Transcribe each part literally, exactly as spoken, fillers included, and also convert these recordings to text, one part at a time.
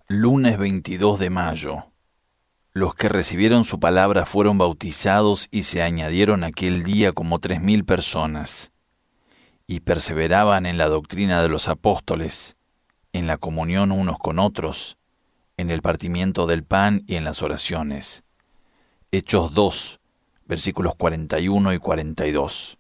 Lunes veintidós de mayo. Los que recibieron su palabra fueron bautizados y se añadieron aquel día como tres mil personas, y perseveraban en la doctrina de los apóstoles, en la comunión unos con otros, en el partimiento del pan y en las oraciones. Hechos dos, versículos cuarenta y uno y cuarenta y dos.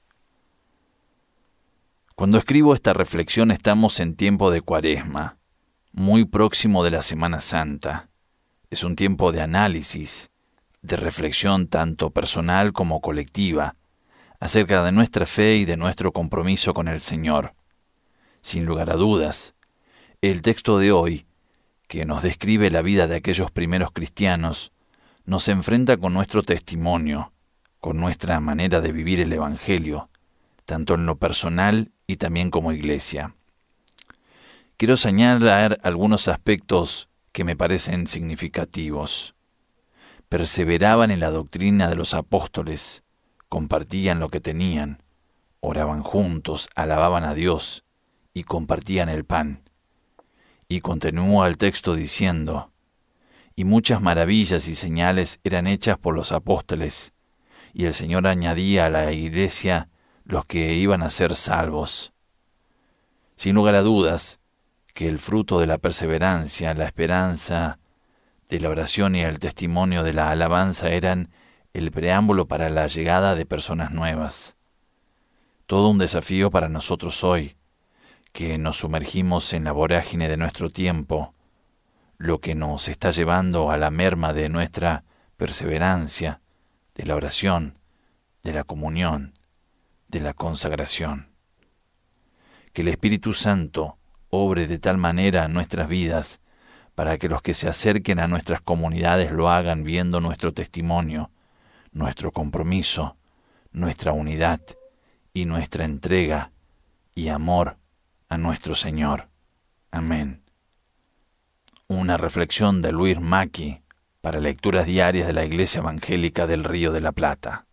Cuando escribo esta reflexión estamos en tiempo de Cuaresma, muy próximo de la Semana Santa. Es un tiempo de análisis, de reflexión tanto personal como colectiva, acerca de nuestra fe y de nuestro compromiso con el Señor. Sin lugar a dudas, el texto de hoy, que nos describe la vida de aquellos primeros cristianos, nos enfrenta con nuestro testimonio, con nuestra manera de vivir el Evangelio, tanto en lo personal y también como iglesia. Quiero señalar algunos aspectos que me parecen significativos. Perseveraban en la doctrina de los apóstoles, compartían lo que tenían, oraban juntos, alababan a Dios y compartían el pan. Y continúa el texto diciendo, y muchas maravillas y señales eran hechas por los apóstoles, y el Señor añadía a la iglesia los que iban a ser salvos. Sin lugar a dudas, que el fruto de la perseverancia, la esperanza, de la oración y el testimonio de la alabanza eran el preámbulo para la llegada de personas nuevas. Todo un desafío para nosotros hoy, que nos sumergimos en la vorágine de nuestro tiempo, lo que nos está llevando a la merma de nuestra perseverancia, de la oración, de la comunión, de la consagración. Que el Espíritu Santo obre de tal manera en nuestras vidas para que los que se acerquen a nuestras comunidades lo hagan viendo nuestro testimonio, nuestro compromiso, nuestra unidad y nuestra entrega y amor a nuestro Señor. Amén. Una reflexión de Luis Macchi para lecturas diarias de la Iglesia Evangélica del Río de la Plata.